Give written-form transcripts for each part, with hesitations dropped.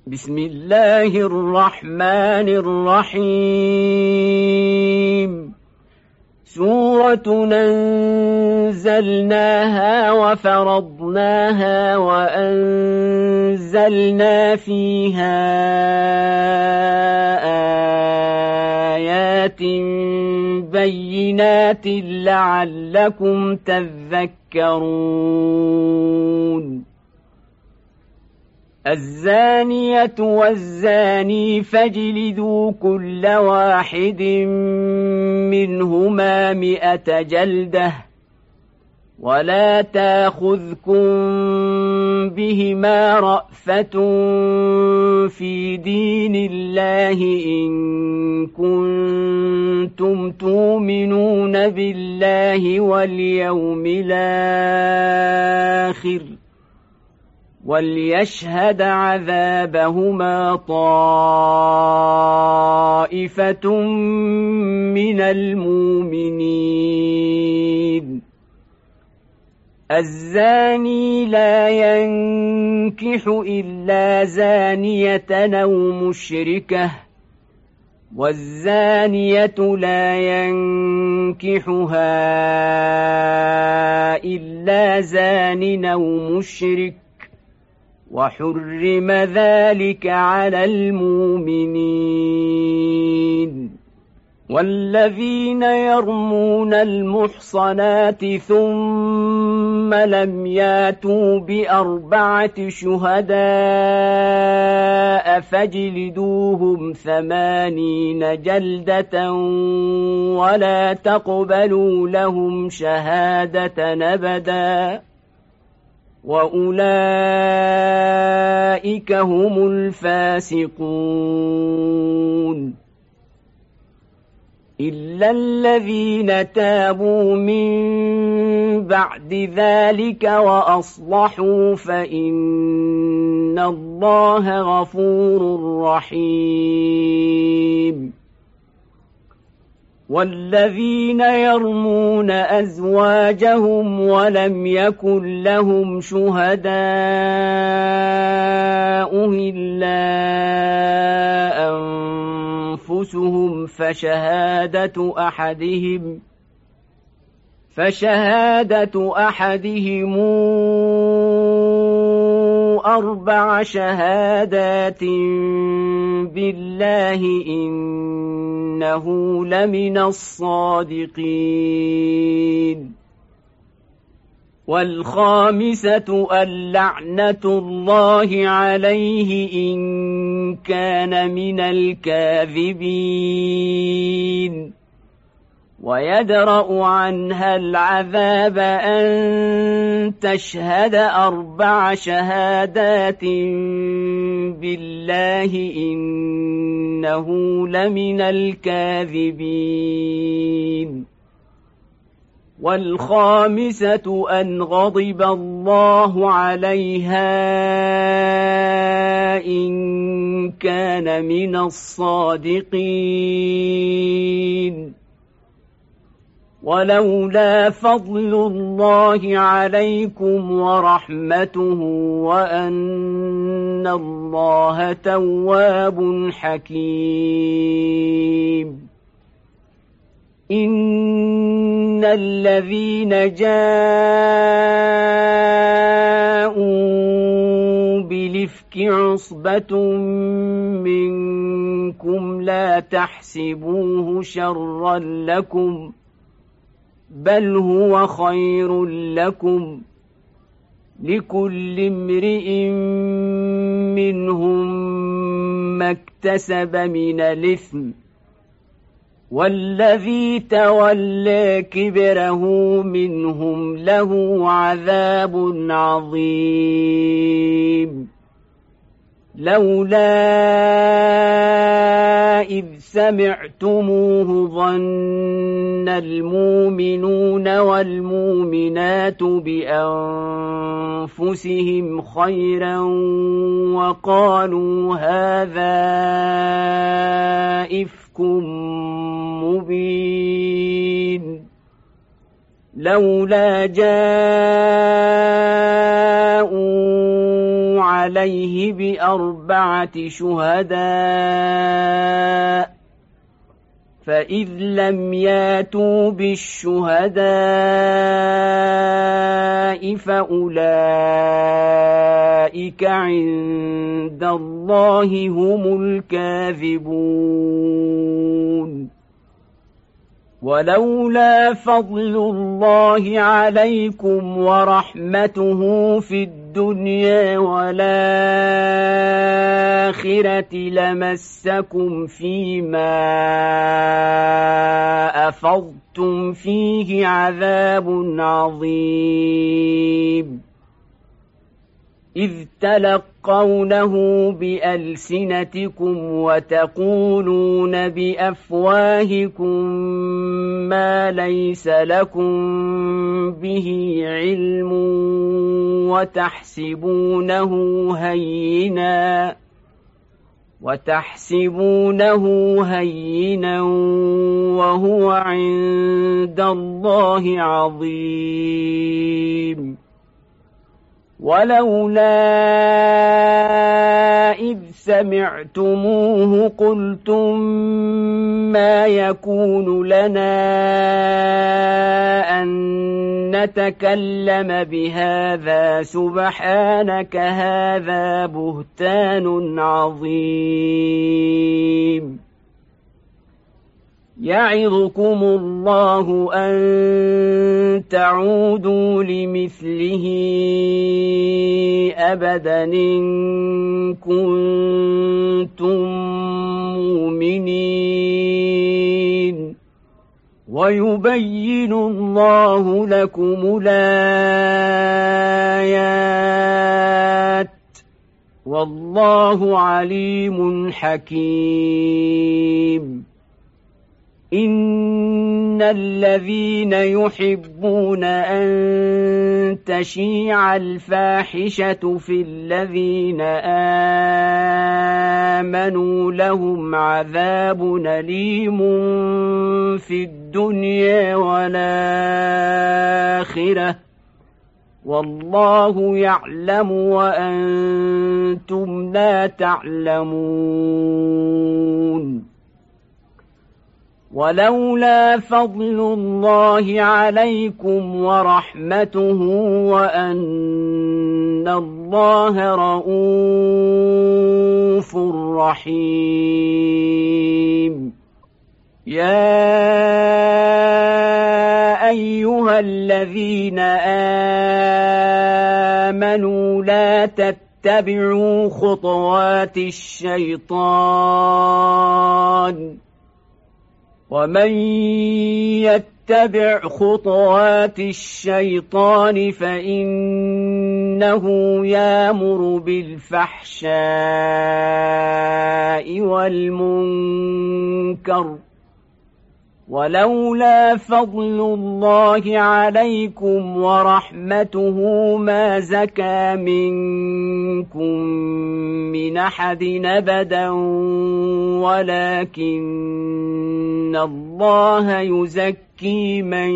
بسم الله الرحمن الرحيم سورة أنزلناها وفرضناها وأنزلنا فيها آيات بينات لعلكم تذكرون الزانية والزاني فاجلدوا كل واحد منهما 100 جلدة ولا تاخذكم بهما رأفة في دين الله إن كنتم تؤمنون بالله واليوم الآخر وليشهد عذابهما طائفة من المؤمنين الزاني لا ينكح إلا زانية أو مشركة والزانية لا ينكحها إلا زان أو مشرك وحرم ذلك على المؤمنين والذين يرمون المحصنات ثم لم ياتوا ب4 شهداء فاجلدوهم 80 جلدة ولا تقبلوا لهم شهادة أبدا وأولئك هم الفاسقون إلا الذين تابوا من بعد ذلك وأصلحوا فإن الله غفور رحيم والذين يرمون أزواجهم ولم يكن لهم شهداء إلا أنفسهم فشهادة أحدهم 4 شهادات بالله إنه لمن الصادقين والخامسة اللعنة الله عليه إن كان من الكاذبين ويدرأ عنها العذاب أن تشهد 4 شهادات بالله إنه لمن الكاذبين والخامسة أن غضب الله عليها إن كان من الصادقين ولولا فضل الله عليكم ورحمته وأن الله تواب حكيم إن الذين جاءوا بالإفك عصبة منكم لا تحسبوه شرا لكم بل هو خير لكم لكل امرئ منهم ما اكتسب من الإثم والذي تولى كبره منهم له عذاب عظيم لولا إذ سمعتموه ظن المؤمنون والمؤمنات بأنفسهم خيرا وقالوا هذا إفك مبين لولا جاءوا عليه ب4 شهداء فإذ لم ياتوا بالشهداء فأولئك عند الله هم الكاذبون ولولا فضل الله عليكم ورحمته في الدنيا والآخرة لمسكم فيما أفضتم فيه عذاب عظيم إذ تلقونه بألسنتكم وتقولون بأفواهكم ما ليس لكم به علم وتحسبونه هينا وهو عند الله عظيم ولولا إذ سمعتموه قلتم ما يكون لنا أن نتكلم بهذا سبحانك هذا بهتان عظيم يعظكم الله أن تعودوا لمثله أبدا إن كنتم مؤمنين ويبين الله لكم الآيات والله عليم حكيم إن الذين يحبون أن تشيع الفاحشة في الذين آمنوا لهم عذاب أليم في الدنيا والآخرة والله يعلم وأنتم لا تعلمون ولولا فضل الله عليكم ورحمته وأن الله رؤوف رحيم يا أيها الذين آمنوا لا تتبعوا خطوات الشيطان ومن يتبع خطوات الشيطان فإنه يأمر بالفحشاء والمنكر ولولا فضل الله عليكم ورحمته ما زكى منكم من أحد أبدا ولكن الله يزكي من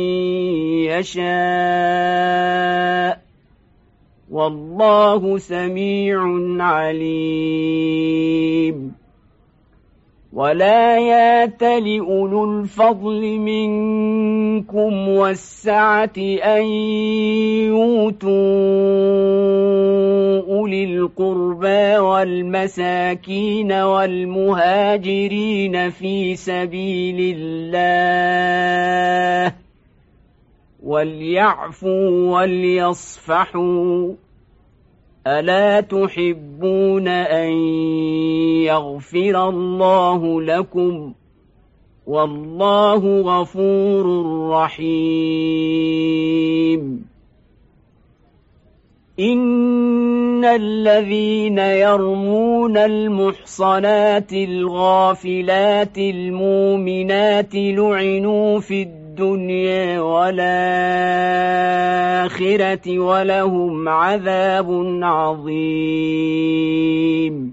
يشاء والله سميع عليم ولا يأتل أولو الفضل منكم والسعة أن يؤتوا أولي القربى والمساكين والمهاجرين في سبيل الله وليعفوا وليصفحوا ألا تحبون أن يغفر الله لكم والله غفور رحيم إن الذين يرمون المحصنات الغافلات المؤمنات لعنوا في الدنيا والآخرة ولهم عذاب عظيم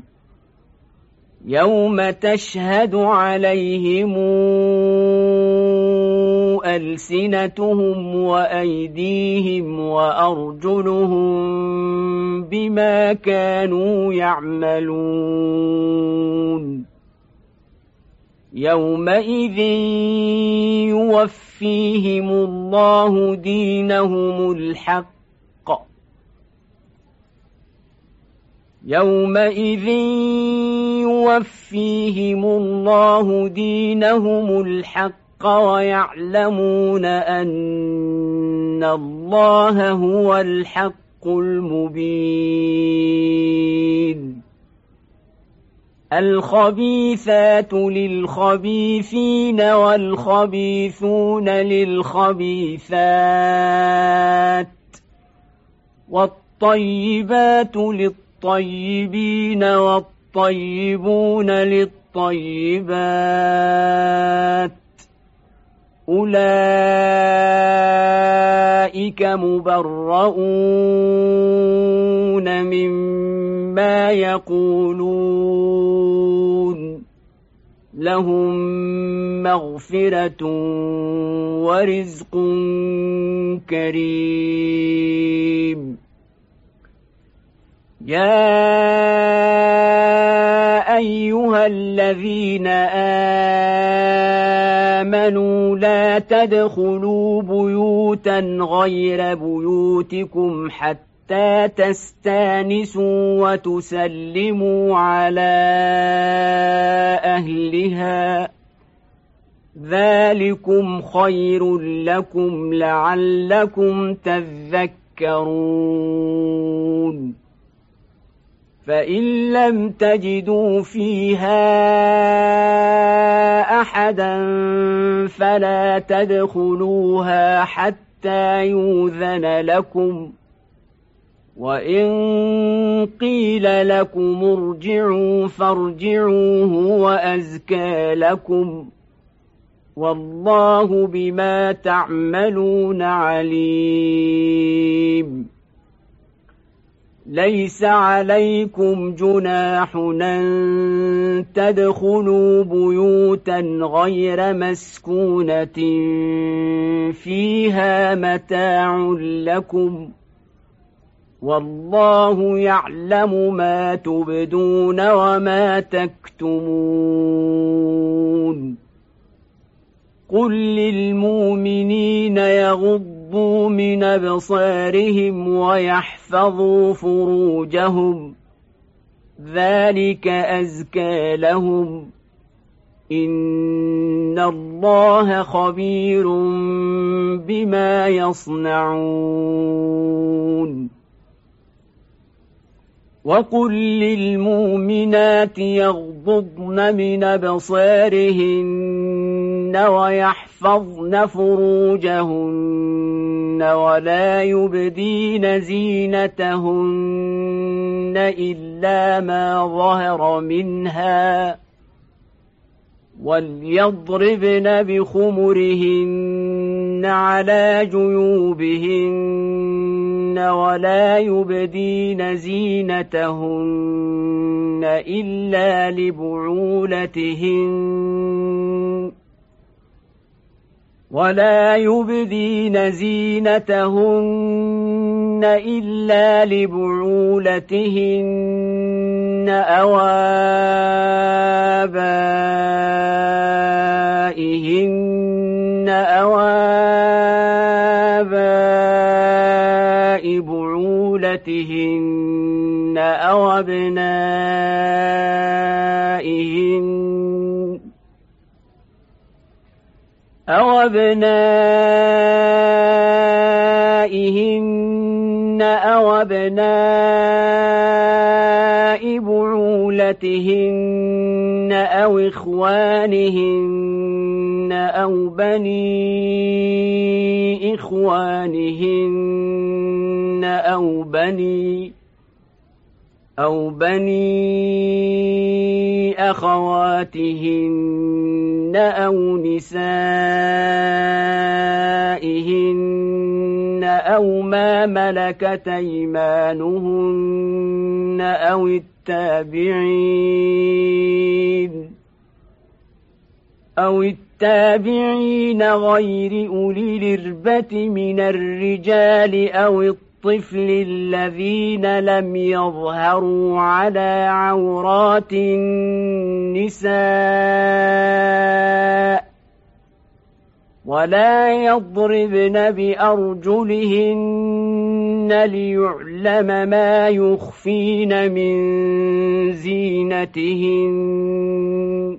يوم تشهد عليهم ألسنتهم وأيديهم وأرجلهم بما كانوا يعملون يومئذ يوفيهم الله دينهم الحق يومئذ يوفيهم الله دينهم الحق ويعلمون أن الله هو الحق المبين الخبيثات للخبيثين والخبيثون للخبيثات والطيبات للطيبين والطيبون للطيبات أولئك مبرؤون مما يقولون لهم مغفرة ورزق كريم يا أيها الذين آمنوا لا تدخلوا بيوتا غير بيوتكم حتى تستانسوا وتسلموا على أهلها ذلكم خير لكم لعلكم تذكرون فإن لم تجدوا فيها أحدا فلا تدخلوها حتى يؤذن لكم وإن قيل لكم ارجعوا فارجعوا هو أزكى لكم والله بما تعملون عليم ليس عليكم جناح أن تدخلوا بيوتا غير مسكونة فيها متاع لكم والله يعلم ما تبدون وما تكتمون قل للمؤمنين يغضوا من أبصارهم ويحفظوا فروجهم ذلك أزكى لهم إن الله خبير بما يصنعون وقل للمؤمنات يغضضن من أبصارهن ويحفظن فروجهن ولا يبدين زينتهن إلا ما ظهر منها وليضربن بخمرهن على جيوبهن ولا يبدين زينتهن إلا لبعولتهن ولا يبدين زينتهن إلا لبعولتهن أو آبائهن أو آباء بعولتهن أو أبنائهن أو أبناء بعولتهن أو إخوانهن أو بني إخوانهن أو بني أخواتهن أو نسائهن أو ما ملكت أيمانهن أو التابعين التابعين غير أولي الإربة من الرجال أو الطفل الذين لم يظهروا على عورات النساء ولا يضربن بأرجلهن ليعلم ما يخفين من زينتهن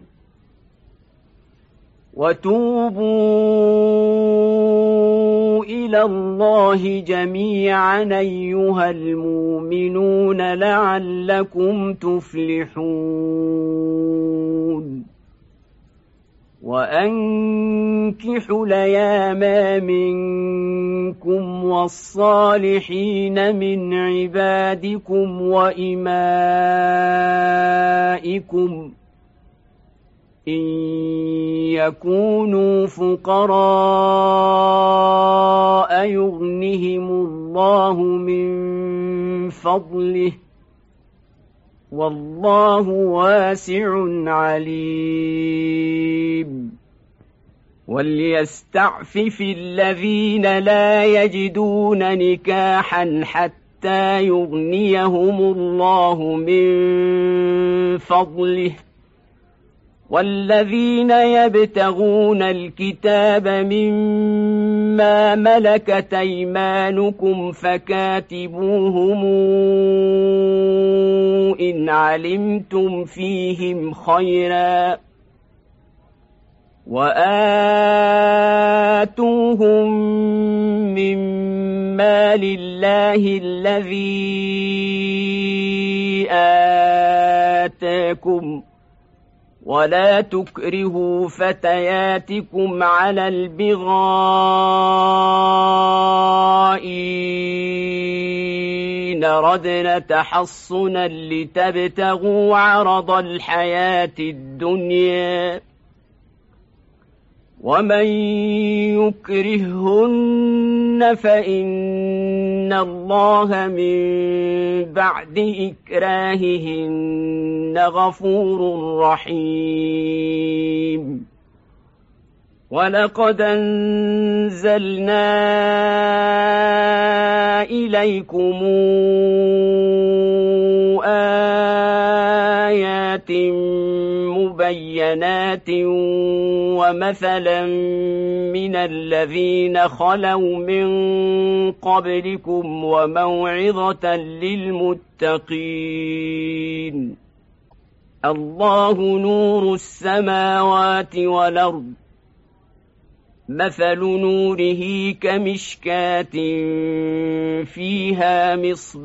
وتوبوا إلى الله جميعا أيها المؤمنون لعلكم تفلحون وأنكحوا الأيام منكم والصالحين من عبادكم وإمائكم إن يكونوا فقراء يغنهم الله من فضله والله واسع عليم وليستعفف الذين لا يجدون نكاحا حتى يغنيهم الله من فضله والذين يبتغون الكتاب مما ملكت أيمانكم فكاتبوهم إن علمتم فيهم خيرا وآتوهم مما لله الذي آتاكم ولا تكرهوا فتياتكم على البغاء إن ردن تحصنا لتبتغوا عرض الحياة الدنيا ومن يكرههن فإن الله من بعد إكراههن غفور رحيم ولقد أنزلنا إليكم آيات مبينات ومثلا من الذين خلوا من قبلكم وموعظة للمتقين الله نور السماوات والأرض مثل نوره كمشكاة فيها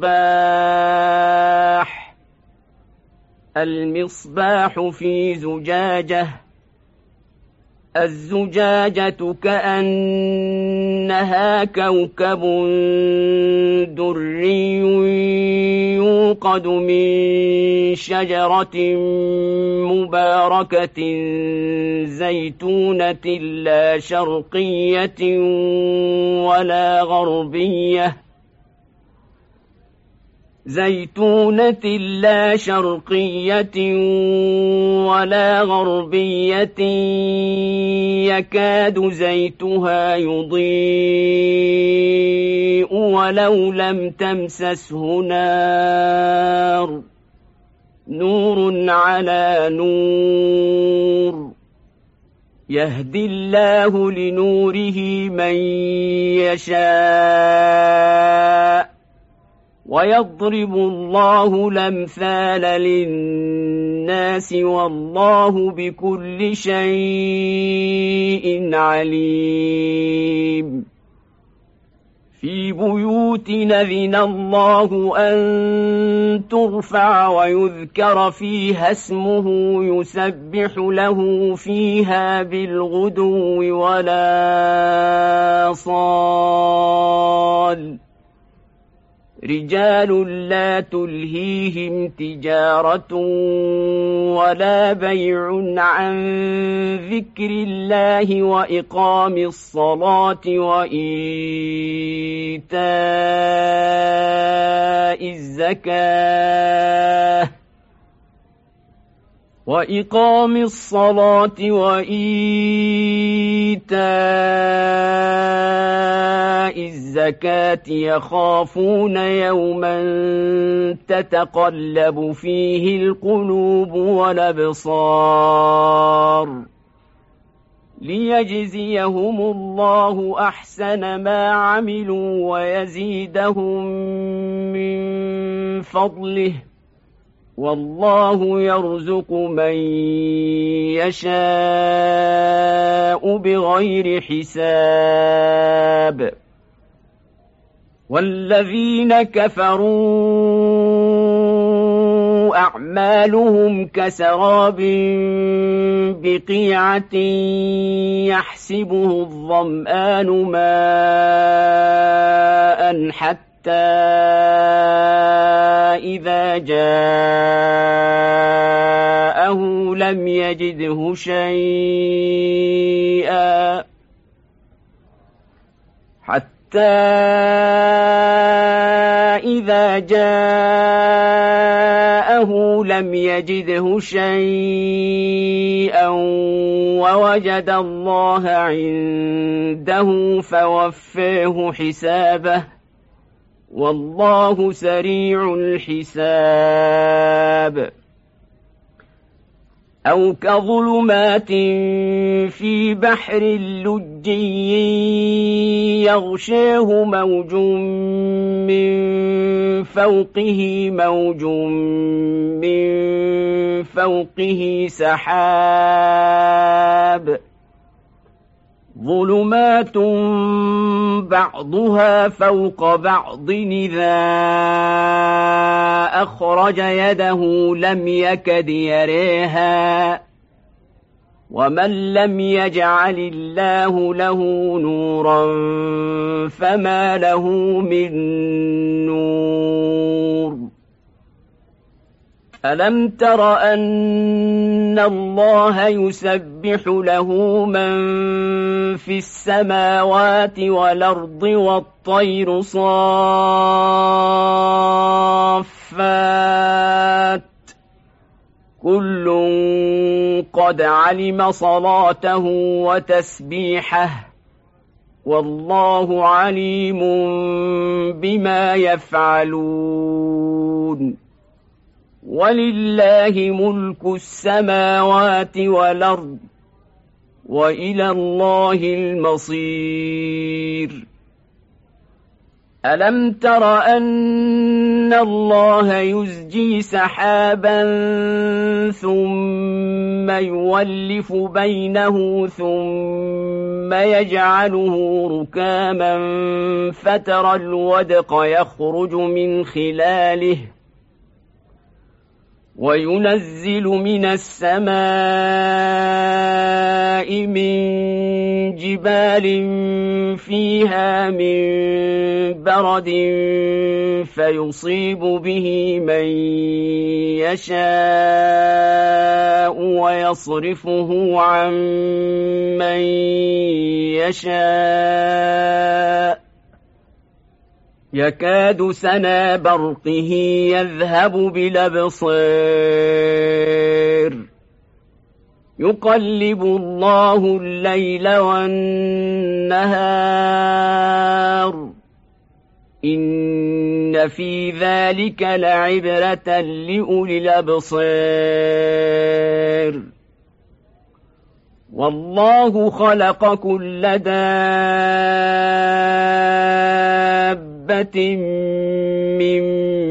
مصباح المصباح في زجاجة الزجاجة كأنها كوكب دري يوقد من شجرة مباركة زيتونة لا شرقية ولا غربية ولا غربية يكاد زيتها يضيء ولو لم تمسسه نار نور على نور يهدي الله لنوره من يشاء ويضرب الله الأمثال للناس والله بكل شيء عليم في بيوت أذن الله أن ترفع ويذكر فيها اسمه يسبح له فيها بالغدو ولا صال رجال لا تلهيهم تجارة ولا بيع عن ذكر الله وإقام الصلاة وإيتاء الزكاة وإقام الصلاة وإيتاء الزكاة يخافون يوما تتقلب فيه القلوب والأبصار ليجزيهم الله أحسن ما عملوا ويزيدهم من فضله والله يرزق من يشاء بغير حساب والذين كفروا أعمالهم كسراب بقيعة يحسبه الظمآن ماء حتى إذا جاءه لم يجده شيئا ووجد الله عنده فوفاه حسابه والله سريع الحساب أو كظلمات في بحر لجي يغشاه موج من فوقه موج من فوقه سحاب ظلمات بعضها فوق بعض إذا أخرج يده لم يكد يريها ومن لم يجعل الله له نورا فما له من نور ألم تر أن الله يسبح له من في السماوات والأرض والطير صافات كل قد علم صلاته وتسبيحه والله عليم بما يفعلون ولله ملك السماوات والأرض وإلى الله المصير ألم تر أن الله يزجي سحابا ثم يولف بينه ثم يجعله ركاما فترى الودق يخرج من خلاله وينزل من السماء من جبال فيها من برد فيصيب به من يشاء ويصرفه عن من يشاء يكاد سنا برقه يذهب بالأبصار يقلب الله الليل والنهار إن في ذلك لعبرة لأولي الأبصار والله خلق كل دابة من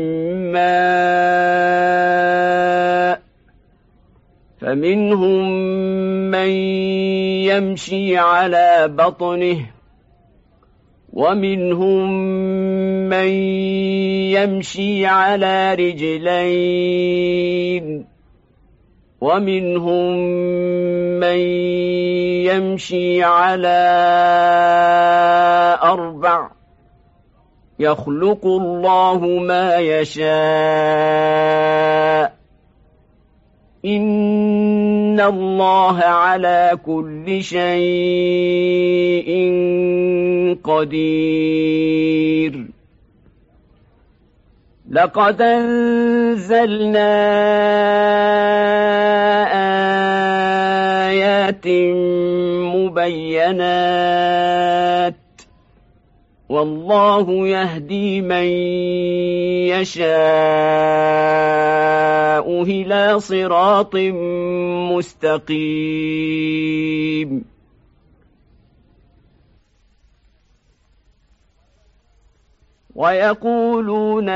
ماء فمنهم من يمشي على بطنه ومنهم من يمشي على رجلين ومنهم من يمشي على 4 يخلق الله ما يشاء إن الله على كل شيء قدير لقد أنزلنا مبينات والله يهدي من يشاء إلى صراط مستقيم ويقولون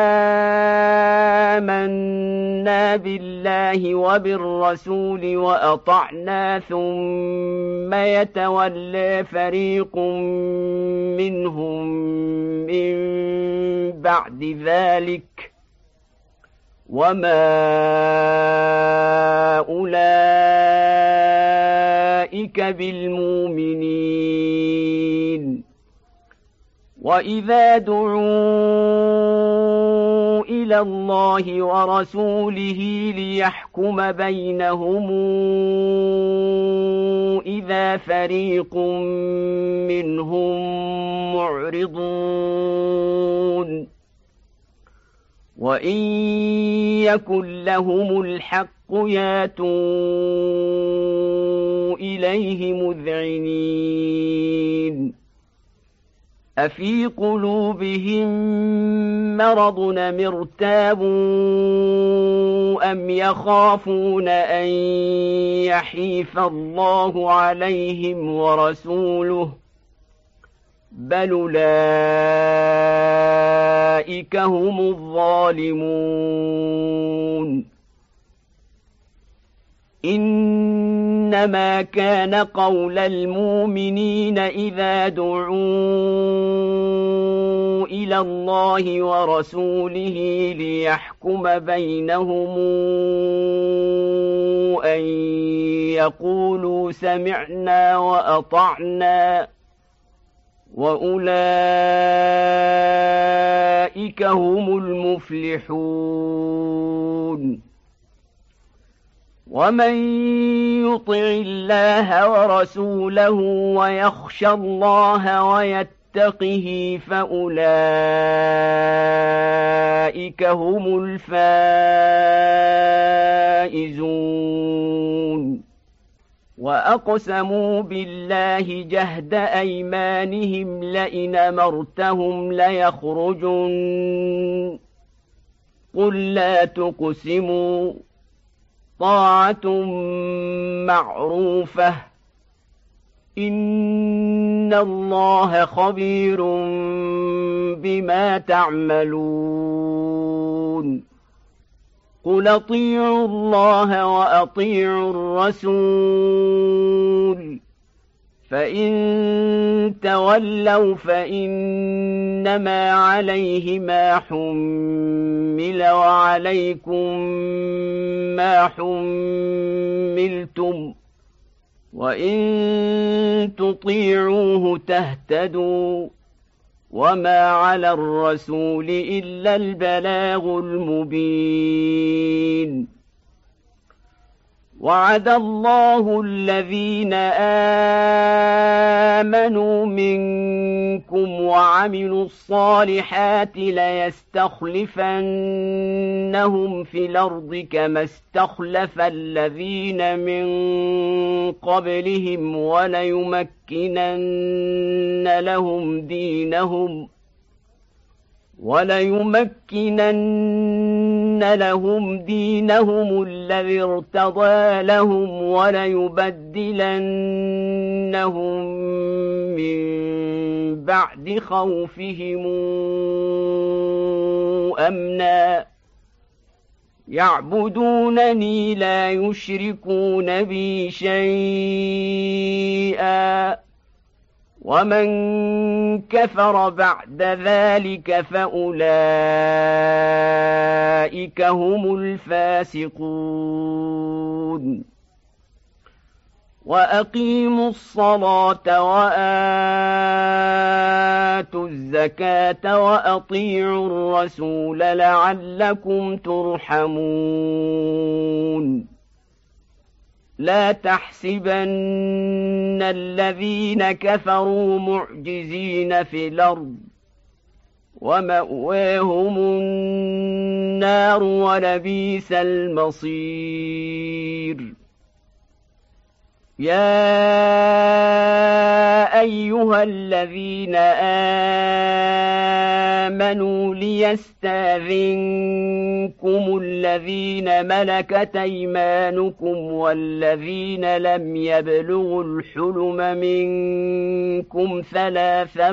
آمنا بالله وبالرسول وأطعنا ثم يتولى فريق منهم من بعد ذلك وما أولئك بالمؤمنين وإذا دعوا إلى الله ورسوله ليحكم بينهم إذا فريق منهم معرضون وإن يكن لهم الحق ياتوا إليه مذعنين أفي قلوبهم مرض أم ارتابوا أم يخافون أن يحيف الله عليهم ورسوله بل أولئك هم الظالمون إنما كان قول المؤمنين إذا دعوا إلى الله ورسوله ليحكم بينهم أن يقولوا سمعنا وأطعنا وأولئك هم المفلحون ومن يطع الله ورسوله ويخشى الله ويتقه فأولئك هم الفائزون وأقسموا بالله جهد أيمانهم لئن أمرتهم ليخرجن قل لا تقسموا طاعة معروفة إن الله خبير بما تعملون قل أطيعوا الله وأطيعوا الرسول فإن تولوا فإنما عليه ما حمل وعليكم ما حملتم وإن تطيعوه تهتدوا وما على الرسول إلا البلاغ المبين وعد الله الذين آمنوا منكم وعملوا الصالحات ليستخلفنهم في الأرض كما استخلف الذين من قبلهم وليمكنن لهم دينهم الذي ارتضى لهم وليبدلنهم من بعد خوفهم أمنا يعبدونني لا يشركون بي شيئا ومن كفر بعد ذلك فأولئك هم الفاسقون وأقيموا الصلاة وآتوا الزكاة وأطيعوا الرسول لعلكم ترحمون لا تحسبن الذين كفروا معجزين في الأرض ومأواهم النار ولبئس المصير يا أيها الذين آمنوا ليستأذنكم الذين ملكت أيمانكم والذين لم يبلغوا الحلم منكم 3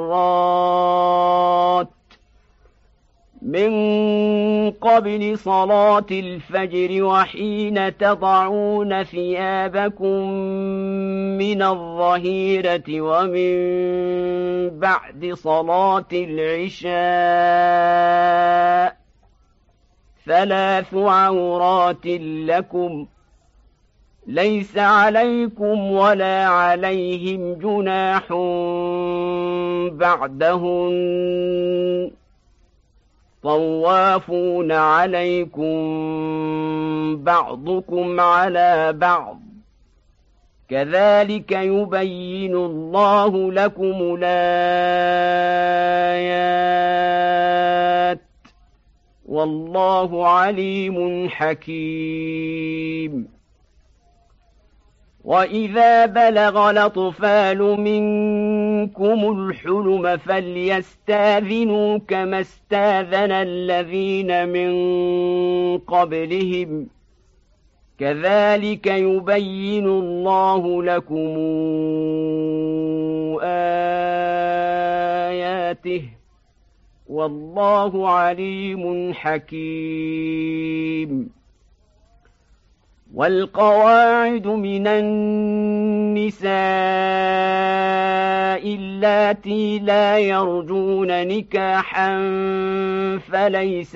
مرات من قبل صلاة الفجر وحين تضعون ثيابكم من الظهيرة ومن بعد صلاة العشاء 3 عورات لكم ليس عليكم ولا عليهم جناح بعدهن طوافون عليكم بعضكم على بعض كذلك يبين الله لكم الآيات والله عليم حكيم وإذا بلغ الأطفال منكم الحلم فليستأذنوا كما استأذن الذين من قبلهم كذلك يبين الله لكم آياته والله عليم حكيم والقواعد من النساء اللاتي لا يرجون نكاحا فليس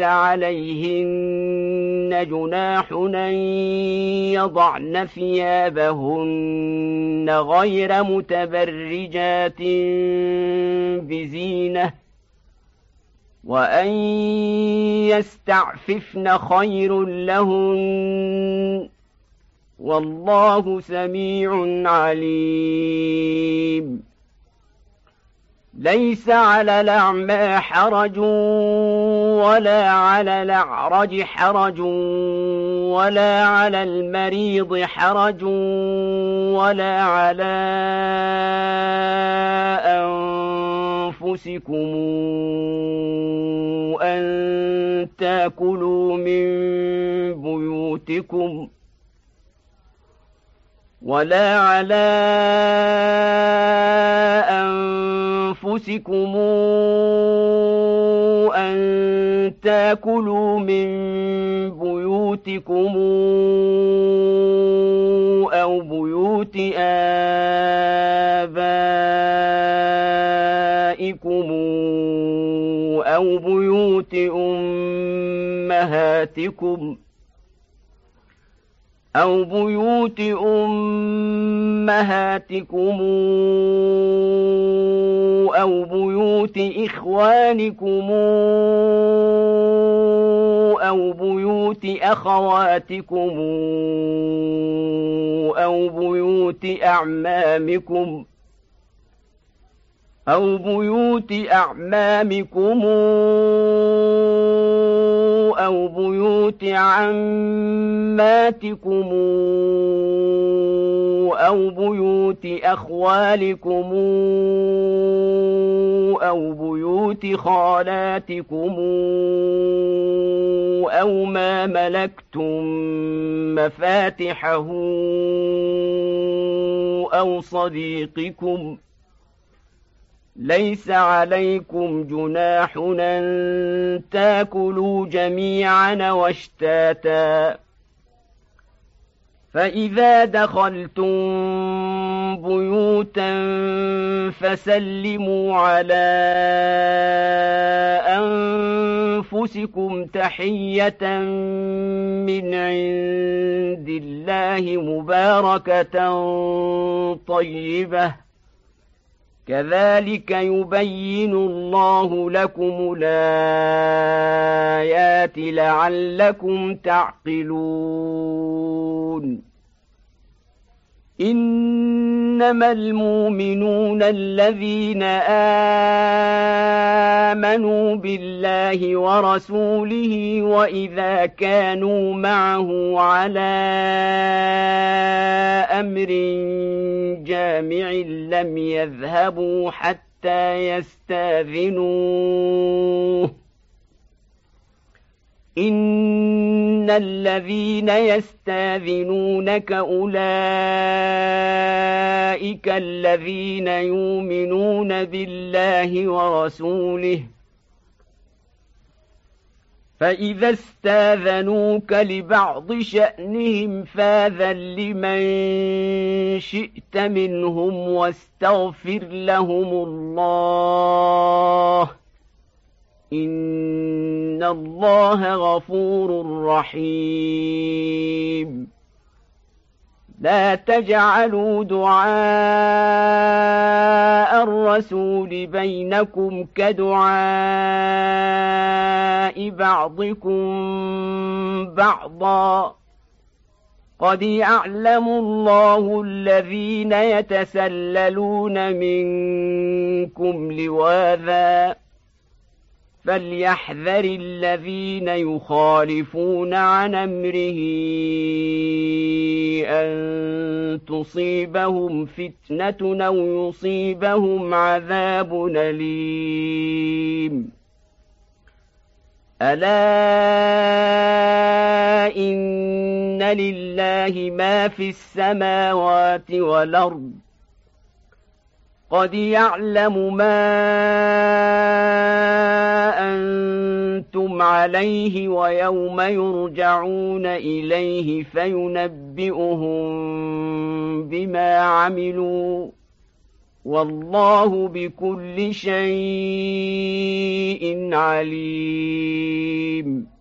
عليهن جناح أن يضعن ثيابهن غير متبرجات بزينة وأن يستعففن خير لهن والله سميع عليم ليس على الأعمى حرج ولا على الأعرج حرج ولا على المريض حرج ولا على أنفسكم أن تأكلوا من بيوتكم ولا على أنفسكم أن تأكلوا من بيوتكم أو بيوت آبائكم أو بيوت أمهاتكم أو بيوت إخوانكم أو بيوت أخواتكم أو بيوت أعمامكم أو بيوت عماتكم أو بيوت أخوالكم أو بيوت خالاتكم أو ما ملكتم مفاتحه أو صديقكم ليس عليكم جناح أن تأكلوا جميعا واشتاتا فإذا دخلتم بيوتا فسلموا على أنفسكم تحية من عند الله مباركة طيبة كذلك يبين الله لكم الآيات لعلكم تعقلون إنما المؤمنون الذين آمنوا بالله ورسوله وإذا كانوا معه على أمر جامع لم يذهبوا حتى يستأذنوه إن الذين يستأذنونك أولئك الذين يؤمنون بالله ورسوله فإذا استاذنوك لبعض شأنهم فاذن لمن شئت منهم واستغفر لهم الله إن الله غفور رحيم لا تجعلوا دعاء الرسول بينكم كدعاء بعضكم بعضا قد يعلم الله الذين يتسللون منكم لواذا فليحذر الذين يخالفون عن أمره أن تصيبهم فتنة أو يصيبهم عذاب أليم ألا إن لله ما في السماوات والأرض قد يعلم ما أنتم عليه ويوم يرجعون إليه فينبئهم بما عملوا والله بكل شيء عليم